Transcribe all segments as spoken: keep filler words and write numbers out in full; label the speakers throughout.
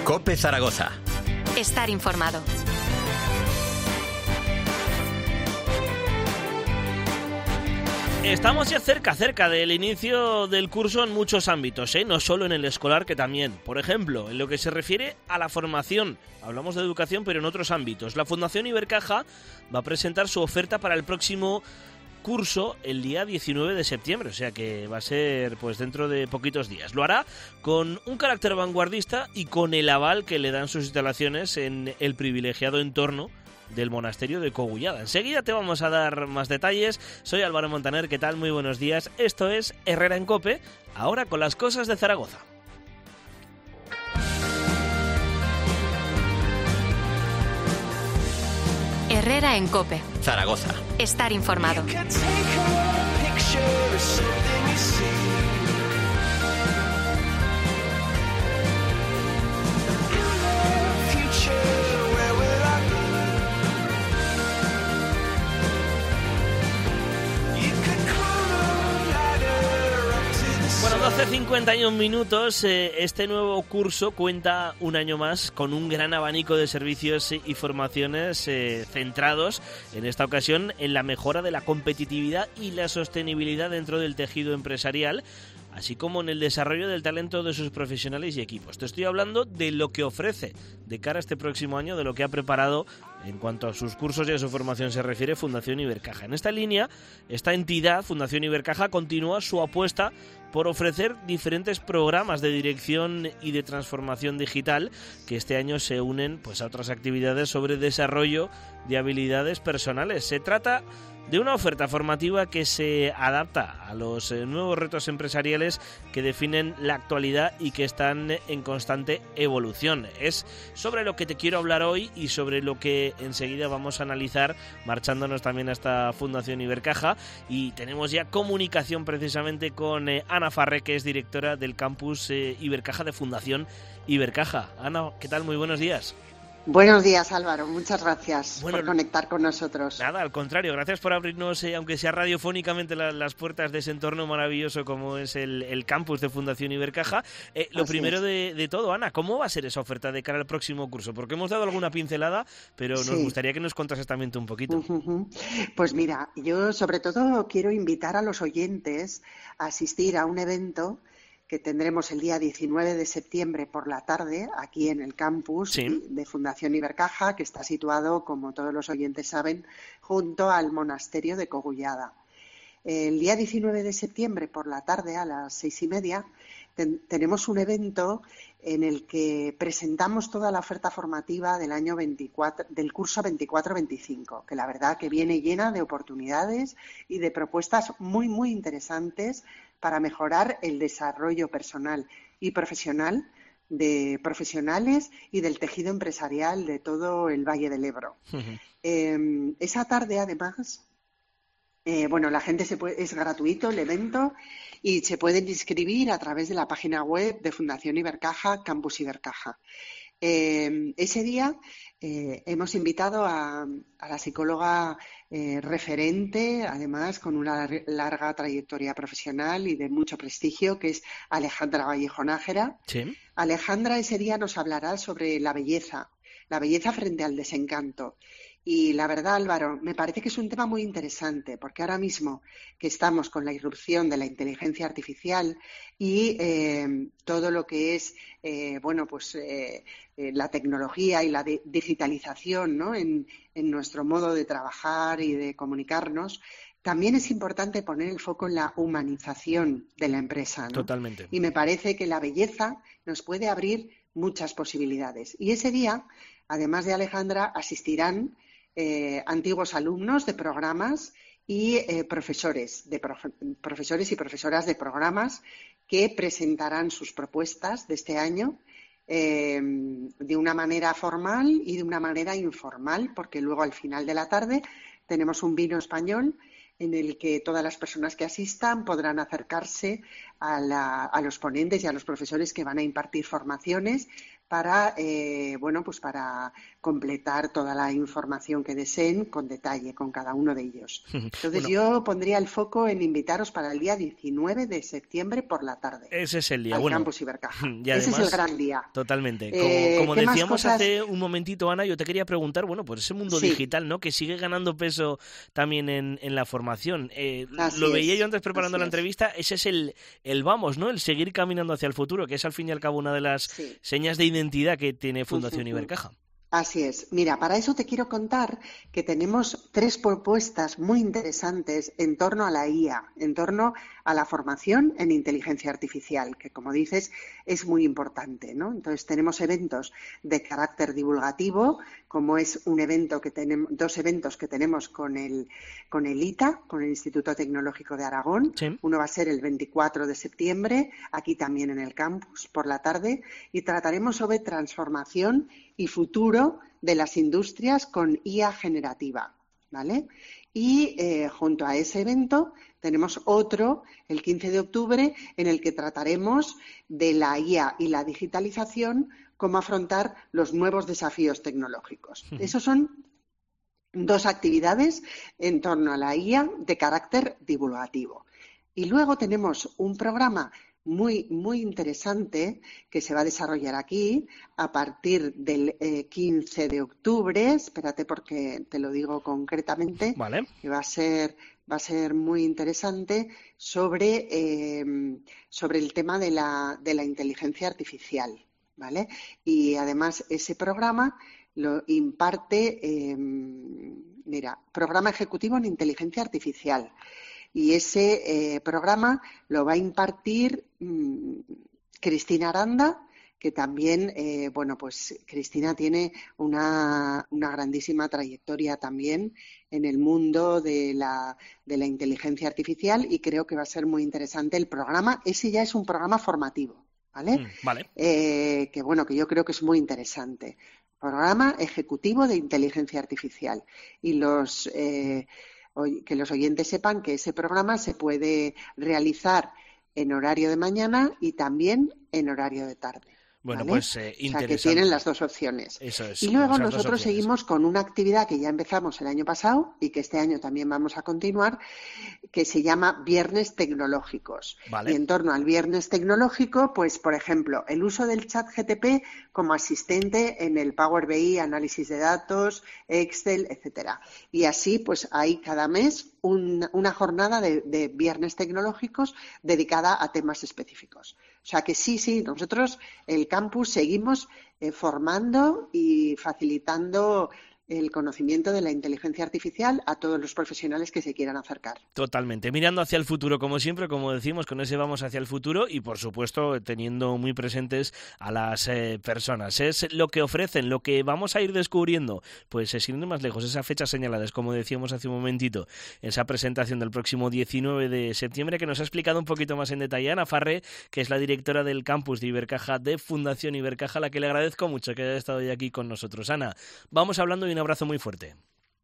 Speaker 1: COPE Zaragoza.
Speaker 2: Estar informado.
Speaker 3: Estamos ya cerca, cerca del inicio del curso en muchos ámbitos, ¿eh? No solo en el escolar, que también. Por ejemplo, en lo que se refiere a la formación. Hablamos de educación, pero en otros ámbitos. La Fundación Ibercaja va a presentar su oferta para el próximo curso el día diecinueve de septiembre, o sea que va a ser pues dentro de poquitos días. Lo hará con un carácter vanguardista y con el aval que le dan sus instalaciones en el privilegiado entorno del monasterio de Cogullada. Enseguida te vamos a dar más detalles. Soy Álvaro Montaner, ¿qué tal? Muy buenos días. Esto es Herrera en COPE, ahora con las cosas de Zaragoza.
Speaker 2: Herrera en COPE.
Speaker 1: Zaragoza.
Speaker 2: Estar informado.
Speaker 3: Bueno, doce cincuenta y un minutos, eh, este nuevo curso cuenta un año más con un gran abanico de servicios y formaciones eh, centrados, en esta ocasión, en la mejora de la competitividad y la sostenibilidad dentro del tejido empresarial, así como en el desarrollo del talento de sus profesionales y equipos. Te estoy hablando de lo que ofrece de cara a este próximo año, de lo que ha preparado en cuanto a sus cursos y a su formación se refiere Fundación Ibercaja. En esta línea, esta entidad, Fundación Ibercaja, continúa su apuesta por ofrecer diferentes programas de dirección y de transformación digital que este año se unen pues, a otras actividades sobre desarrollo de habilidades personales. Se trata de una oferta formativa que se adapta a los eh, nuevos retos empresariales que definen la actualidad y que están en constante evolución. Es sobre lo que te quiero hablar hoy y sobre lo que enseguida vamos a analizar, marchándonos también a esta Fundación Ibercaja, y tenemos ya comunicación precisamente con eh, Ana Farré, que es directora del campus eh, Ibercaja de Fundación Ibercaja. Ana, ¿qué tal? Muy buenos días.
Speaker 4: Buenos días, Álvaro. Muchas gracias
Speaker 3: bueno,
Speaker 4: por conectar con nosotros.
Speaker 3: Nada, al contrario, gracias por abrirnos, eh, aunque sea radiofónicamente, la, las puertas de ese entorno maravilloso como es el, el campus de Fundación Ibercaja. Eh, lo Así primero de, de todo, Ana, ¿cómo va a ser esa oferta de cara al próximo curso? Porque hemos dado alguna pincelada, pero nos sí. gustaría que nos contases también tú un poquito.
Speaker 4: Uh-huh. Pues mira, yo sobre todo quiero invitar a los oyentes a asistir a un evento que tendremos el día diecinueve de septiembre por la tarde aquí en el campus sí. de Fundación Ibercaja, que está situado, como todos los oyentes saben, junto al monasterio de Cogullada. El día diecinueve de septiembre por la tarde a las seis y media ten- tenemos un evento en el que presentamos toda la oferta formativa del año veinticuatro, del curso veinticuatro veinticinco, que la verdad que viene llena de oportunidades y de propuestas muy, muy interesantes para mejorar el desarrollo personal y profesional de profesionales y del tejido empresarial de todo el Valle del Ebro. Uh-huh. Eh, esa tarde, además, eh, bueno, la gente se puede, es gratuito el evento y se pueden inscribir a través de la página web de Fundación Ibercaja, Campus Ibercaja. Eh, ese día eh, hemos invitado a, a la psicóloga eh, referente, además con una larga trayectoria profesional y de mucho prestigio, que es Alejandra Vallejo Nájera. ¿Sí? Alejandra ese día nos hablará sobre la belleza, la belleza frente al desencanto. Y la verdad, Álvaro, me parece que es un tema muy interesante, porque ahora mismo que estamos con la irrupción de la inteligencia artificial y eh, todo lo que es eh, bueno, pues eh, eh, la tecnología y la de- digitalización, ¿no? en, en nuestro modo de trabajar y de comunicarnos, también es importante poner el foco en la humanización de la empresa, ¿no?
Speaker 3: Totalmente.
Speaker 4: Y me parece que la belleza nos puede abrir muchas posibilidades. Y ese día, además de Alejandra, asistirán Eh, antiguos alumnos de programas y eh, profesores, de profe- profesores y profesoras de programas que presentarán sus propuestas de este año eh, de una manera formal y de una manera informal, porque luego al final de la tarde tenemos un vino español en el que todas las personas que asistan podrán acercarse a, la, a los ponentes y a los profesores que van a impartir formaciones para, eh, bueno, pues para completar toda la información que deseen con detalle, con cada uno de ellos. Entonces bueno, yo pondría el foco en invitaros para el día diecinueve de septiembre por la tarde.
Speaker 3: Ese es el día.
Speaker 4: Al
Speaker 3: bueno,
Speaker 4: Campus Ibercaja.
Speaker 3: Y además,
Speaker 4: ese es el gran día.
Speaker 3: Totalmente. Como,
Speaker 4: eh,
Speaker 3: como decíamos
Speaker 4: cosas...
Speaker 3: hace un momentito, Ana, yo te quería preguntar, bueno, pues ese mundo
Speaker 4: sí.
Speaker 3: digital, ¿no? Que sigue ganando peso también en, en la formación. Eh, lo
Speaker 4: es,
Speaker 3: veía yo antes preparando la
Speaker 4: es.
Speaker 3: entrevista, ese es el, el vamos, ¿no? El seguir caminando hacia el futuro, que es al fin y al cabo una de las sí. señas de identidad que tiene Fundación uh-huh. Ibercaja.
Speaker 4: Así es. Mira, para eso te quiero contar que tenemos tres propuestas muy interesantes en torno a la I A, en torno a la formación en inteligencia artificial, que como dices es muy importante, ¿no? Entonces tenemos eventos de carácter divulgativo, como es un evento que tenemos, dos eventos que tenemos con el con el I T A, con el Instituto Tecnológico de Aragón.
Speaker 3: Sí.
Speaker 4: Uno va a ser el veinticuatro de septiembre, aquí también en el campus por la tarde, y trataremos sobre transformación y futuro de las industrias con I A generativa, ¿vale? Y eh, junto a ese evento tenemos otro, el quince de octubre, en el que trataremos de la I A y la digitalización, cómo afrontar los nuevos desafíos tecnológicos. Uh-huh. Esos son dos actividades en torno a la I A de carácter divulgativo. Y luego tenemos un programa muy, muy interesante que se va a desarrollar aquí a partir del eh, quince de octubre. Espérate porque te lo digo concretamente.
Speaker 3: Vale.
Speaker 4: Que va a ser, va a ser muy interesante sobre, eh, sobre el tema de la, de la inteligencia artificial, ¿vale? Y además ese programa lo imparte, eh, mira, Programa Ejecutivo en Inteligencia Artificial. Y ese eh, programa lo va a impartir mmm, Cristina Aranda, que también, eh, bueno, pues Cristina tiene una, una grandísima trayectoria también en el mundo de la, de la inteligencia artificial y creo que va a ser muy interesante el programa. Ese ya es un programa formativo, ¿vale?
Speaker 3: Mm, vale.
Speaker 4: Eh, que bueno, que yo creo que es muy interesante. Programa Ejecutivo de Inteligencia Artificial. Y los... Eh, que los oyentes sepan que ese programa se puede realizar en horario de mañana y también en horario de tarde.
Speaker 3: Bueno,
Speaker 4: ¿vale?
Speaker 3: pues eh, interesante.
Speaker 4: O sea, que tienen las dos opciones.
Speaker 3: Eso es,
Speaker 4: y luego
Speaker 3: esas
Speaker 4: nosotros seguimos con una actividad que ya empezamos el año pasado y que este año también vamos a continuar, que se llama Viernes Tecnológicos.
Speaker 3: Vale.
Speaker 4: Y en torno al Viernes Tecnológico, pues, por ejemplo, el uso del chat G T P como asistente en el Power B I, análisis de datos, Excel, etcétera. Y así, pues, hay cada mes un, una jornada de, de Viernes Tecnológicos dedicada a temas específicos. O sea que sí, sí, nosotros, el campus, seguimos eh, formando y facilitando el conocimiento de la inteligencia artificial a todos los profesionales que se quieran acercar.
Speaker 3: Totalmente, mirando hacia el futuro, como siempre, como decimos, con ese vamos hacia el futuro y, por supuesto, teniendo muy presentes a las eh, personas. Es lo que ofrecen, lo que vamos a ir descubriendo, pues eh, sin ir más lejos, esas fechas señaladas, como decíamos hace un momentito, esa presentación del próximo diecinueve de septiembre, que nos ha explicado un poquito más en detalle Ana Farré, que es la directora del campus de Ibercaja, de Fundación Ibercaja, a la que le agradezco mucho que haya estado hoy aquí con nosotros. Ana, vamos hablando y un abrazo muy fuerte.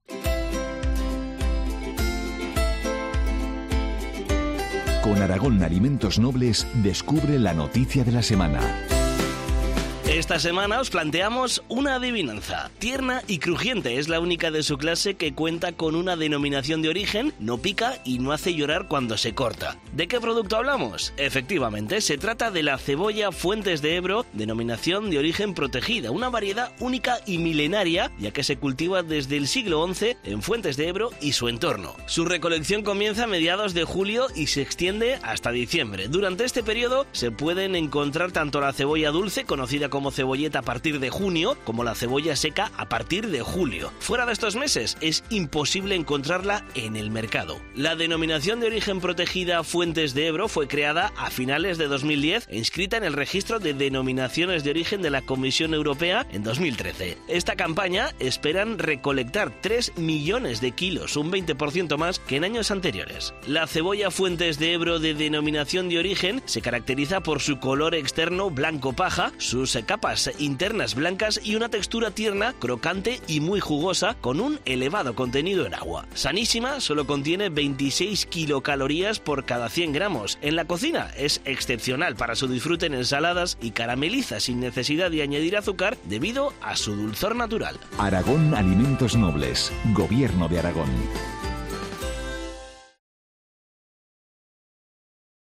Speaker 1: Con Aragón Alimentos Nobles, descubre la noticia de la semana.
Speaker 3: Esta semana os planteamos una adivinanza. Tierna y crujiente, es la única de su clase que cuenta con una denominación de origen, no pica y no hace llorar cuando se corta. ¿De qué producto hablamos? Efectivamente, se trata de la cebolla Fuentes de Ebro, denominación de origen protegida, una variedad única y milenaria, ya que se cultiva desde el siglo once en Fuentes de Ebro y su entorno. Su recolección comienza a mediados de julio y se extiende hasta diciembre. Durante este periodo se pueden encontrar tanto la cebolla dulce, conocida como como cebolleta a partir de junio, como la cebolla seca a partir de julio. Fuera de estos meses es imposible encontrarla en el mercado. La denominación de origen protegida Fuentes de Ebro fue creada a finales de dos mil diez e inscrita en el registro de denominaciones de origen de la Comisión Europea en dos mil trece. Esta campaña esperan recolectar tres millones de kilos, un veinte por ciento más que en años anteriores. La cebolla Fuentes de Ebro de denominación de origen se caracteriza por su color externo blanco paja, sus capas capas internas blancas y una textura tierna, crocante y muy jugosa, con un elevado contenido en agua. Sanísima, solo contiene veintiséis kilocalorías por cada cien gramos. En la cocina es excepcional para su disfrute en ensaladas y carameliza sin necesidad de añadir azúcar debido a su dulzor natural.
Speaker 1: Aragón Alimentos Nobles, Gobierno de Aragón.